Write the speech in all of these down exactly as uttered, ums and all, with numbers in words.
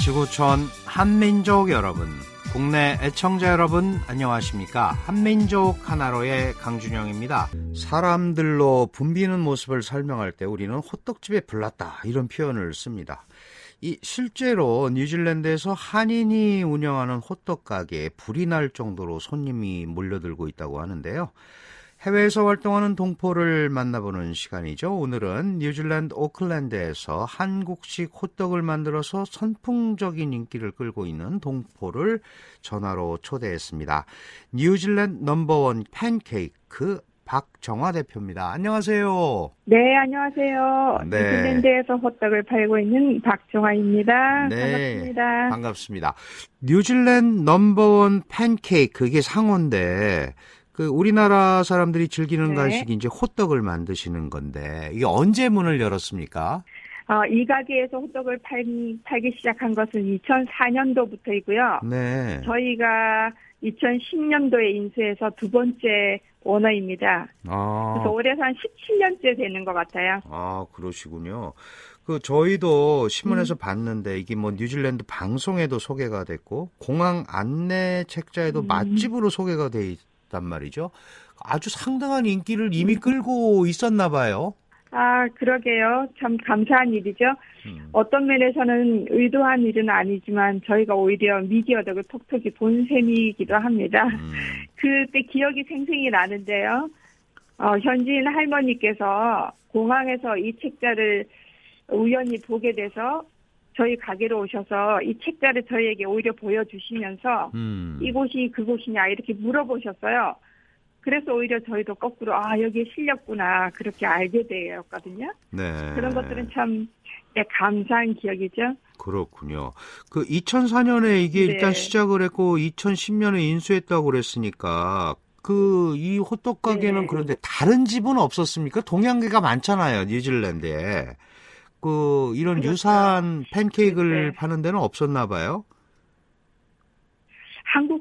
지구촌 한민족 여러분, 국내 애청자 여러분 안녕하십니까? 한민족 하나로의 강준영입니다. 사람들로 붐비는 모습을 설명할 때 우리는 호떡집에 불났다 이런 표현을 씁니다. 이 실제로 뉴질랜드에서 한인이 운영하는 호떡 가게에 불이 날 정도로 손님이 몰려들고 있다고 하는데요. 해외에서 활동하는 동포를 만나보는 시간이죠. 오늘은 뉴질랜드 오클랜드에서 한국식 호떡을 만들어서 선풍적인 인기를 끌고 있는 동포를 전화로 초대했습니다. 뉴질랜드 넘버원 팬케이크 박정화 대표입니다. 안녕하세요. 네, 안녕하세요. 네. 뉴질랜드에서 호떡을 팔고 있는 박정화입니다. 네, 반갑습니다. 반갑습니다. 뉴질랜드 넘버원 팬케이크, 이게 상호인데 그 우리나라 사람들이 즐기는 네. 간식이 이제 호떡을 만드시는 건데 이게 언제 문을 열었습니까? 어, 이 가게에서 호떡을 팔, 팔기 시작한 것은 이천사 년도부터이고요. 네. 저희가 이천십 년도에 인수해서 두 번째 오너입니다. 아. 그래서 올해서 한 십칠 년째 되는 것 같아요. 아, 그러시군요. 그 저희도 신문에서 음. 봤는데 이게 뭐 뉴질랜드 방송에도 소개가 됐고 공항 안내 책자에도 음. 맛집으로 소개가 돼 있단 말이죠. 아주 상당한 인기를 이미 끌고 있었나 봐요. 아, 그러게요. 참 감사한 일이죠. 음. 어떤 면에서는 의도한 일은 아니지만 저희가 오히려 미디어덕을 톡톡히 본 셈이기도 합니다. 음. 그때 기억이 생생히 나는데요. 어, 현지인 할머니께서 공항에서 이 책자를 우연히 보게 돼서 저희 가게로 오셔서 이 책자를 저희에게 오히려 보여주시면서 음. 이곳이 그곳이냐 이렇게 물어보셨어요. 그래서 오히려 저희도 거꾸로 아 여기에 실렸구나 그렇게 알게 되었거든요. 네. 그런 것들은 참 네, 감사한 기억이죠. 그렇군요. 그 이천사 년에 이게 네. 일단 시작을 했고 이천십 년에 인수했다고 그랬으니까 그 이 호떡 가게는 네. 그런데 다른 집은 없었습니까? 동양계가 많잖아요, 뉴질랜드에. 그 이런 그렇죠. 유사한 팬케이크를 네. 파는 데는 없었나 봐요. 한국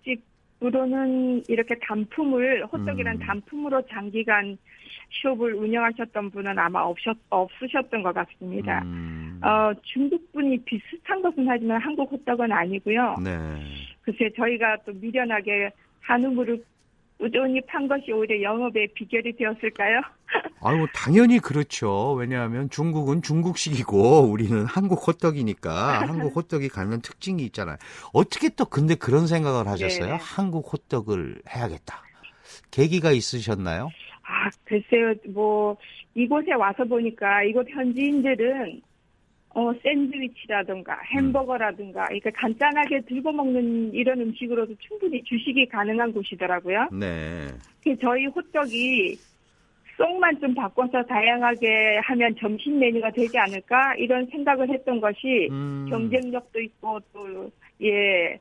호떡집으로는 이렇게 단품을 호떡이란 음. 단품으로 장기간 숍을 운영하셨던 분은 아마 없었, 없으셨던 것 같습니다. 음. 어, 중국 분이 비슷한 것은 하지만 한국 호떡은 아니고요. 네. 글쎄 저희가 또 미련하게 한우물을 꾸준히 판 것이 오히려 영업의 비결이 되었을까요? 아유, 당연히 그렇죠. 왜냐하면 중국은 중국식이고 우리는 한국 호떡이니까 한국 호떡이 갖는 특징이 있잖아요. 어떻게 또 근데 그런 생각을 하셨어요? 네네. 한국 호떡을 해야겠다. 계기가 있으셨나요? 아, 글쎄요, 뭐, 이곳에 와서 보니까 이곳 현지인들은, 어, 샌드위치라든가 햄버거라든가, 그러니까 간단하게 들고 먹는 이런 음식으로도 충분히 주식이 가능한 곳이더라고요. 네. 그래서 저희 호떡이 속만 좀 바꿔서 다양하게 하면 점심 메뉴가 되지 않을까? 이런 생각을 했던 것이 음. 경쟁력도 있고 또, 예,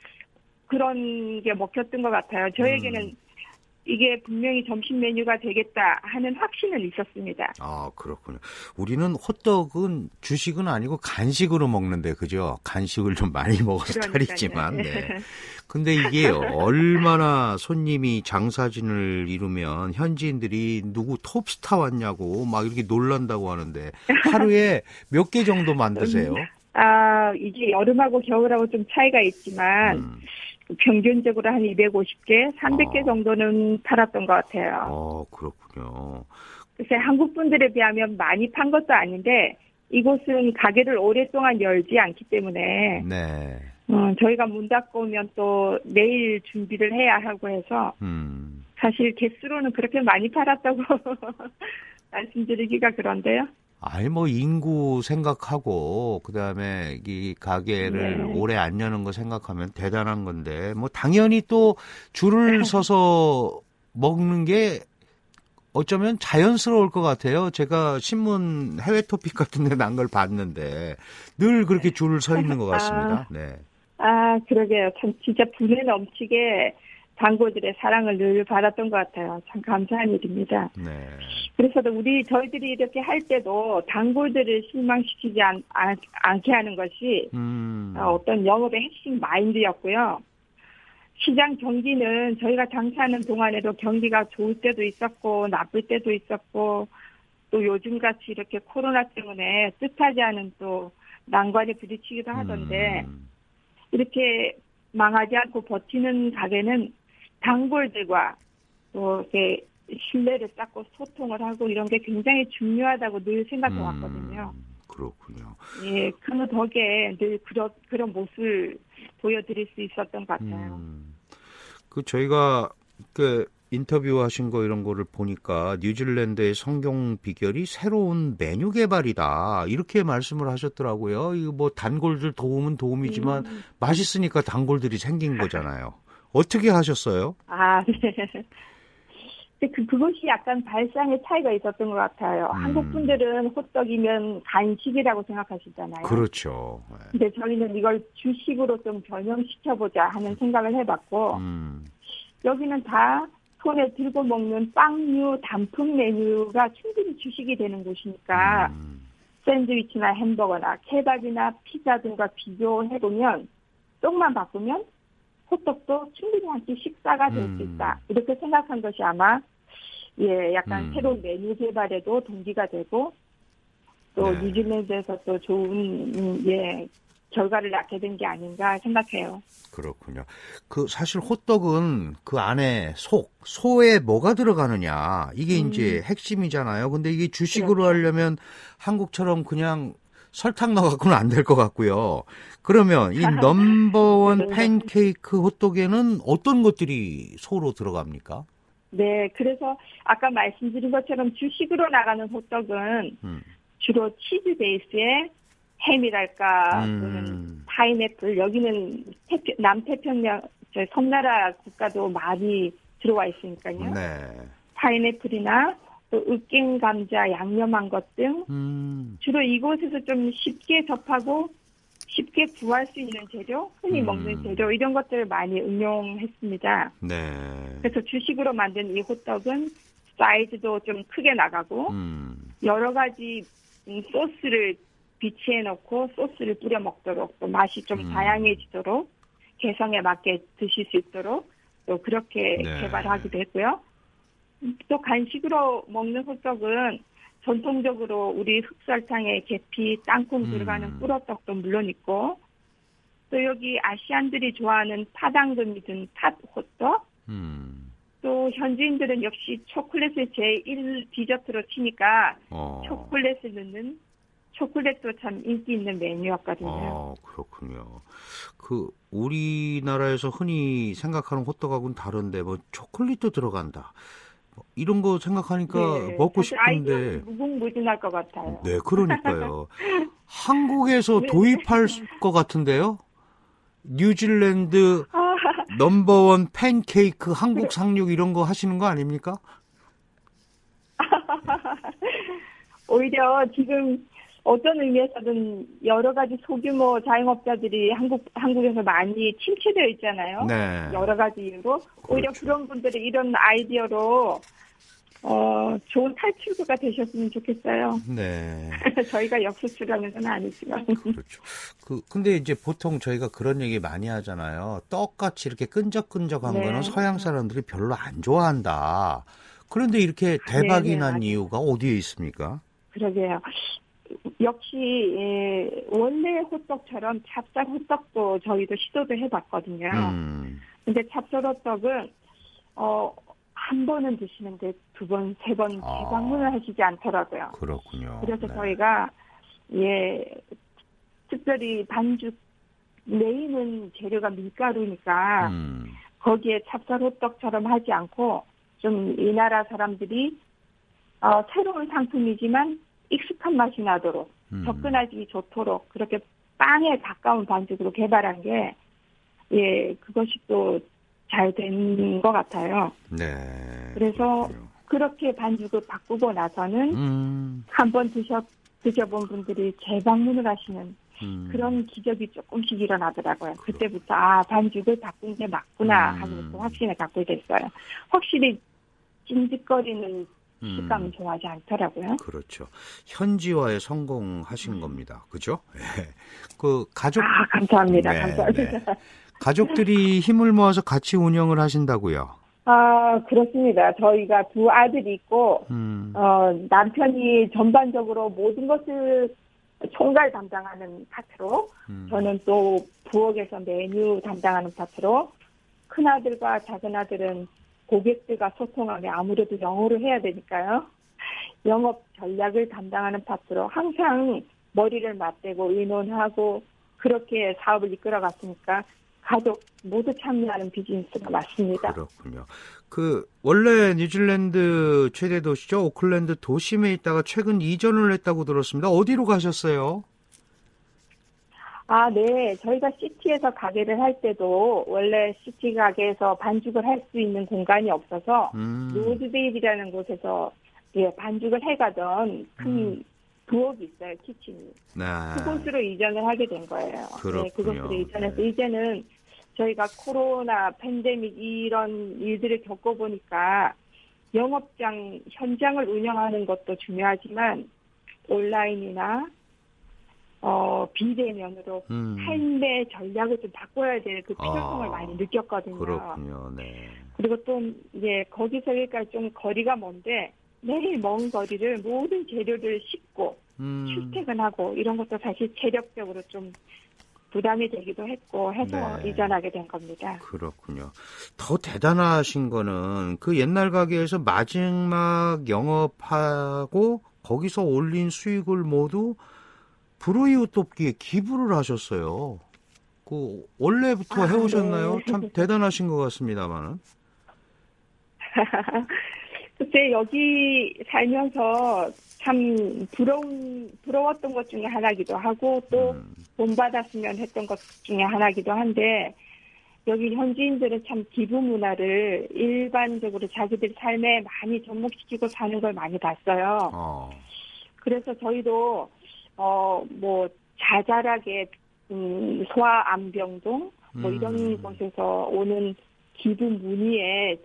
그런 게 먹혔던 것 같아요. 저에게는 음. 이게 분명히 점심 메뉴가 되겠다 하는 확신은 있었습니다. 아, 그렇군요. 우리는 호떡은 주식은 아니고 간식으로 먹는데, 그죠? 간식을 좀 많이 먹어서 탈이지만, 네. 근데 이게 얼마나 손님이 장사진을 이루면 현지인들이 누구 톱스타 왔냐고 막 이렇게 놀란다고 하는데, 하루에 몇 개 정도 만드세요? 아, 이게 여름하고 겨울하고 좀 차이가 있지만, 음. 평균적으로 한 이백오십 개, 삼백 개 아. 정도는 팔았던 것 같아요. 어, 그렇군요. 글쎄 한국 분들에 비하면 많이 판 것도 아닌데 이곳은 가게를 오랫동안 열지 않기 때문에 네. 어, 저희가 문 닫고 오면 또 내일 준비를 해야 하고 해서 음. 사실 개수로는 그렇게 많이 팔았다고 말씀드리기가 그런데요. 아니, 뭐, 인구 생각하고, 그 다음에 이 가게를 네. 오래 안 여는 거 생각하면 대단한 건데, 뭐, 당연히 또 줄을 서서 먹는 게 어쩌면 자연스러울 것 같아요. 제가 신문 해외 토픽 같은 데 난 걸 봤는데, 늘 그렇게 줄을 서 있는 것 같습니다. 네. 아, 그러게요. 참, 진짜 분에 넘치게 단골들의 사랑을 늘 받았던 것 같아요. 참 감사한 일입니다. 네. 그래서 우리, 저희들이 이렇게 할 때도 단골들을 실망시키지 않, 않, 않게 하는 것이 음. 어떤 영업의 핵심 마인드였고요. 시장 경기는 저희가 장사하는 동안에도 경기가 좋을 때도 있었고, 나쁠 때도 있었고, 또 요즘같이 이렇게 코로나 때문에 뜻하지 않은 또 난관에 부딪히기도 하던데 음. 이렇게 망하지 않고 버티는 가게는 단골들과 또 이렇게 신뢰를 쌓고 소통을 하고 이런 게 굉장히 중요하다고 늘 생각해 왔거든요. 음, 그렇군요. 예, 그 덕에 늘 그런 그런 모습을 보여드릴 수 있었던 것 같아요. 음, 그 저희가 그 인터뷰하신 거 이런 거를 보니까 뉴질랜드의 성공 비결이 새로운 메뉴 개발이다 이렇게 말씀을 하셨더라고요. 이거 뭐 단골들 도움은 도움이지만 음. 맛있으니까 단골들이 생긴 거잖아요. 어떻게 하셨어요? 아, 네. 근데 그, 그것이 약간 발상의 차이가 있었던 것 같아요. 음. 한국 분들은 호떡이면 간식이라고 생각하시잖아요. 그렇죠. 근데 저희는 이걸 주식으로 좀 변형시켜보자 하는 생각을 해봤고, 음. 여기는 다 손에 들고 먹는 빵류 단품 메뉴가 충분히 주식이 되는 곳이니까, 음. 샌드위치나 햄버거나 케밥이나 피자 등과 비교해보면, 쪽만 바꾸면 호떡도 충분히 한 끼 식사가 될 수 있다. 음. 이렇게 생각한 것이 아마 예 약간 음. 새로운 메뉴 개발에도 동기가 되고 또 네. 뉴질랜드에서 또 좋은 음, 예 결과를 낳게 된 게 아닌가 생각해요. 그렇군요. 그 사실 호떡은 그 안에 속, 소에 뭐가 들어가느냐 이게 음. 이제 핵심이잖아요. 근데 이게 주식으로 그렇죠. 하려면 한국처럼 그냥 설탕 넣어갖고는 안 될 것 같고요. 그러면 이 넘버원 네. 팬케이크 호떡에는 어떤 것들이 소로 들어갑니까? 네, 그래서 아까 말씀드린 것처럼 주식으로 나가는 호떡은 음. 주로 치즈 베이스에 햄이랄까 또는 음. 파인애플 여기는 태평, 남태평양 저 섬나라 국가도 많이 들어와 있으니까요. 네. 파인애플이나 또 으깬 감자 양념한 것 등 음. 주로 이곳에서 좀 쉽게 접하고 쉽게 구할 수 있는 재료, 흔히 음. 먹는 재료 이런 것들을 많이 응용했습니다. 네. 그래서 주식으로 만든 이 호떡은 사이즈도 좀 크게 나가고 음. 여러 가지 음, 소스를 비치해 놓고 소스를 뿌려 먹도록 또 맛이 좀 음. 다양해지도록 개성에 맞게 드실 수 있도록 또 그렇게 네. 개발하기도 했고요. 또 간식으로 먹는 호떡은 전통적으로 우리 흑설탕에 계피, 땅콩 음. 들어가는 꿀호떡도 물론 있고 또 여기 아시안들이 좋아하는 파당금이 든 팥 호떡 음. 또 현지인들은 역시 초콜릿을 제일 디저트로 치니까 어. 초콜릿을 넣는 초콜릿도 참 인기 있는 메뉴였거든요. 아, 그렇군요. 그 우리나라에서 흔히 생각하는 호떡하고는 다른데 뭐 초콜릿도 들어간다. 뭐 이런 거 생각하니까 네, 먹고 사실 아이디어는 싶은데. 무궁무진할 것 같아요. 네, 그러니까요. 한국에서 네. 도입할 것 같은데요. 뉴질랜드 아, 넘버원 팬케이크 한국 상륙 이런 거 하시는 거 아닙니까? 오히려 지금 어떤 의미에서든 여러 가지 소규모 자영업자들이 한국, 한국에서 많이 침체되어 있잖아요. 네. 여러 가지 이유로. 오히려 그렇죠. 그런 분들이 이런 아이디어로, 어, 좋은 탈출구가 되셨으면 좋겠어요. 네. 저희가 역수출하는 건 아니지만. 그렇죠. 그 근데 이제 보통 저희가 그런 얘기 많이 하잖아요. 떡같이 이렇게 끈적끈적한 네. 거는 서양 사람들이 별로 안 좋아한다. 그런데 이렇게 대박이 네, 네, 난 맞아요. 이유가 어디에 있습니까? 그러게요. 역시 예, 원래 호떡처럼 찹쌀 호떡도 저희도 시도도 해봤거든요. 음. 근데 찹쌀 호떡은 어, 한 번은 드시는데 두 번, 세 번 아. 재방문을 하시지 않더라고요. 그렇군요. 그래서 네. 저희가 예 특별히 반죽 메인은 재료가 밀가루니까 음. 거기에 찹쌀 호떡처럼 하지 않고 좀 이 나라 사람들이 어, 새로운 상품이지만 익숙한 맛이 나도록 음. 접근하기 좋도록 그렇게 빵에 가까운 반죽으로 개발한 게 예 그것이 또 잘 된 것 같아요. 네. 그래서 그렇군요. 그렇게 반죽을 바꾸고 나서는 음. 한번 드셔 드셔본 분들이 재방문을 하시는 음. 그런 기적이 조금씩 일어나더라고요. 그때부터 아 반죽을 바꾼 게 맞구나 음. 하고 또 확신을 갖게 됐어요. 확실히 찐득거리는 음. 식감은 좋아하지 않더라고요. 그렇죠. 현지화에 성공하신 겁니다. 그죠? 네. 그 가족 아 감사합니다. 네, 감사합니다. 네. 가족들이 힘을 모아서 같이 운영을 하신다고요. 아 그렇습니다. 저희가 두 아들이 있고 음. 어, 남편이 전반적으로 모든 것을 총괄 담당하는 파트로, 음. 저는 또 부엌에서 메뉴 담당하는 파트로, 큰아들과 작은아들은 고객들과 소통하며 아무래도 영어로 해야 되니까요. 영업 전략을 담당하는 파트로 항상 머리를 맞대고 의논하고 그렇게 사업을 이끌어갔으니까 가족 모두 참여하는 비즈니스가 맞습니다. 그렇군요. 그 원래 뉴질랜드 최대 도시죠. 오클랜드 도심에 있다가 최근 이전을 했다고 들었습니다. 어디로 가셨어요? 아, 네. 저희가 시티에서 가게를 할 때도 원래 시티 가게에서 반죽을 할 수 있는 공간이 없어서 음. 로즈데일이라는 곳에서 예, 반죽을 해가던 큰 음. 부엌이 있어요, 키친이. 네. 그곳으로 이전을 하게 된 거예요. 그렇군요. 네, 그곳으로 이전해서 네. 이제는 저희가 코로나, 팬데믹 이런 일들을 겪어보니까 영업장, 현장을 운영하는 것도 중요하지만 온라인이나 어, 비대면으로 음. 삶의 전략을 좀 바꿔야 될 그 필요성을 아, 많이 느꼈거든요. 그렇군요. 네. 그리고 또 이제 거기서 여기까지 좀 거리가 먼데 매일 먼 거리를 모든 재료를 싣고 음. 출퇴근하고 이런 것도 사실 체력적으로 좀 부담이 되기도 했고 해서 네. 이전하게 된 겁니다. 그렇군요. 더 대단하신 거는 그 옛날 가게에서 마지막 영업하고 거기서 올린 수익을 모두 불우이웃 돕기에 기부를 하셨어요. 그 원래부터 아, 해오셨나요? 네. 참 대단하신 것 같습니다만은. 그때 여기 살면서 참 부러운, 부러웠던 것 중에 하나기도 하고 또 음. 본받았으면 했던 것 중에 하나기도 한데 여기 현지인들은 참 기부 문화를 일반적으로 자기들 삶에 많이 접목시키고 사는 걸 많이 봤어요. 어. 그래서 저희도 어, 뭐 자잘하게 음, 소아암병동 뭐 이런 음. 곳에서 오는 기부 문의에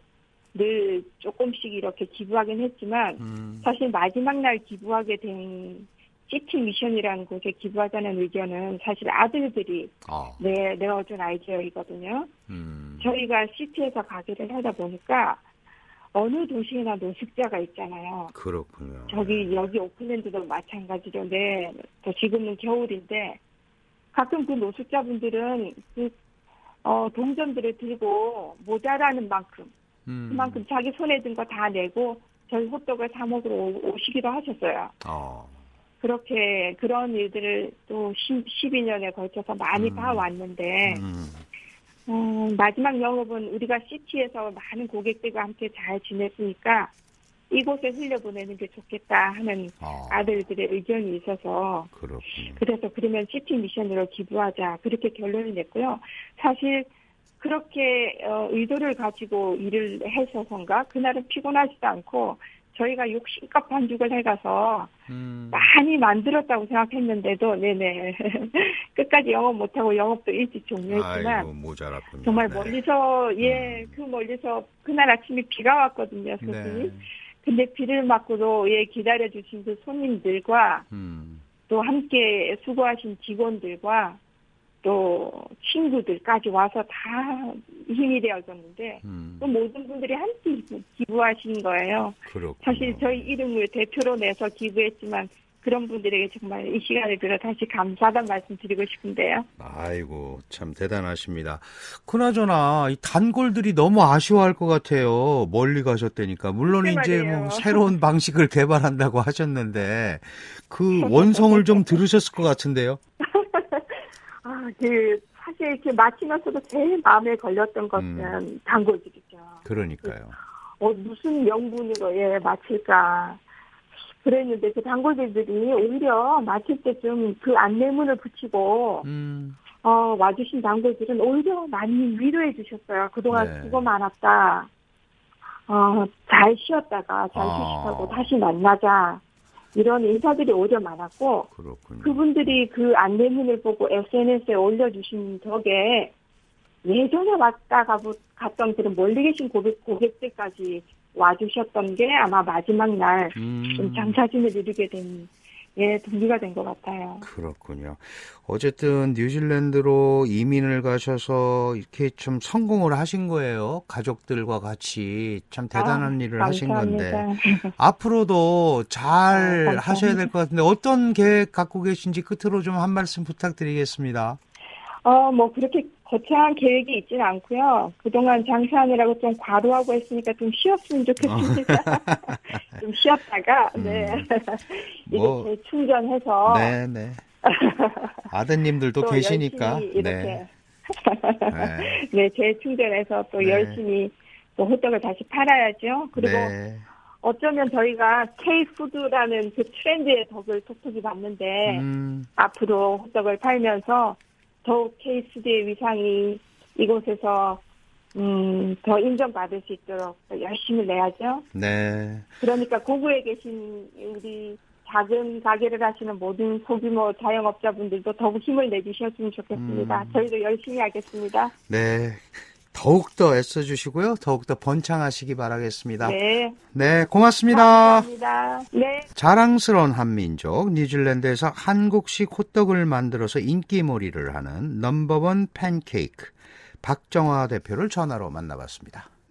늘 조금씩 이렇게 기부하긴 했지만 음. 사실 마지막 날 기부하게 된 시티 미션이라는 곳에 기부하자는 의견은 사실 아들들이 어. 내, 내어준 아이디어이거든요. 음. 저희가 시티에서 가게를 하다 보니까 어느 도시에나 노숙자가 있잖아요. 그렇군요. 저기 네. 여기 오클랜드도 마찬가지로 네, 또 지금은 겨울인데 가끔 그 노숙자분들은 그 어, 동전들을 들고 모자라는 만큼 음. 그만큼 자기 손에 든 거 다 내고 저희 호떡을 사 먹으러 오시기도 하셨어요. 어. 그렇게 그런 일들을 또 십이 년에 걸쳐서 많이 음. 봐왔는데 음. 어, 마지막 영업은 우리가 시티에서 많은 고객들과 함께 잘 지냈으니까 이곳에 흘려보내는 게 좋겠다 하는 어. 아들들의 의견이 있어서 그렇군요. 그래서 그러면 시티 미션으로 기부하자 그렇게 결론을 냈고요. 사실 그렇게 어, 의도를 가지고 일을 해서선가 그날은 피곤하지도 않고 저희가 욕심껏 반죽을 해가서 음. 많이 만들었다고 생각했는데도 네네 끝까지 영업 못하고 영업도 일찍 종료했지만 아이고, 모자랐군요. 정말 네. 멀리서 예 그 음. 멀리서 그날 아침에 비가 왔거든요. 손님이. 네. 근데 비를 맞고도 예 기다려주신 그 손님들과 음. 또 함께 수고하신 직원들과 또 친구들까지 와서 다 힘이 되어졌는데 음. 또 모든 분들이 함께 기부하신 거예요. 그렇군요. 사실 저희 이름을 대표로 내서 기부했지만 그런 분들에게 정말 이 시간을 들어 다시 감사하다는 말씀 드리고 싶은데요. 아이고 참 대단하십니다. 그나저나 이 단골들이 너무 아쉬워할 것 같아요. 멀리 가셨다니까. 물론 이제 뭐 새로운 방식을 개발한다고 하셨는데 그 원성을 좀 들으셨을 것 같은데요. 아, 그 사실 이렇게 마치면서도 제일 마음에 걸렸던 것은 음. 단골들이죠. 그러니까요. 어, 무슨 명분으로 예 마칠까 그랬는데 그 단골들이 오히려 마칠 때쯤 그 안내문을 붙이고 음. 어, 와주신 단골들은 오히려 많이 위로해 주셨어요. 그동안 네. 수고 많았다. 어, 잘 쉬었다가 잘 아. 휴식하고 다시 만나자. 이런 인사들이 오히려 많았고 그렇군요. 그분들이 그 안내문을 보고 에스엔에스에 올려주신 덕에 예전에 왔다가 갔던 그런 멀리 계신 고객, 고객들까지 와주셨던 게 아마 마지막 날 좀 음. 장사진을 이루게 된 예, 동기가 된 것 같아요. 그렇군요. 어쨌든 뉴질랜드로 이민을 가셔서 이렇게 좀 성공을 하신 거예요. 가족들과 같이 참 대단한 아, 일을 감사합니다. 하신 건데 앞으로도 잘 아, 하셔야 될 것 같은데 어떤 계획 갖고 계신지 끝으로 좀 한 말씀 부탁드리겠습니다. 어, 뭐 그렇게 거창한 계획이 있지는 않고요. 그동안 장사하느라고 좀 과로하고 했으니까 좀 쉬었으면 좋겠습니다. 좀 쉬었다가 음, 네 뭐, 이렇게 충전해서 네, 네. 아드님들도 또 계시니까. 열심히 이렇게 네. 네. 네, 재충전해서 또 네. 열심히 또 호떡을 다시 팔아야죠. 그리고 네. 어쩌면 저희가 K푸드라는 그 트렌드의 덕을 톡톡히 봤는데 음, 앞으로 호떡을 팔면서 더욱 K푸드의 위상이 이곳에서 음, 더 인정받을 수 있도록 열심히 내야죠. 네. 그러니까 고구에 계신 우리 작은 가게를 하시는 모든 소규모 자영업자분들도 더욱 힘을 내주셨으면 좋겠습니다. 음. 저희도 열심히 하겠습니다. 네. 더욱더 애써주시고요. 더욱더 번창하시기 바라겠습니다. 네. 네, 고맙습니다. 감사합니다. 네. 자랑스러운 한민족, 뉴질랜드에서 한국식 호떡을 만들어서 인기몰이를 하는 넘버원 팬케이크, 박정화 대표를 전화로 만나봤습니다.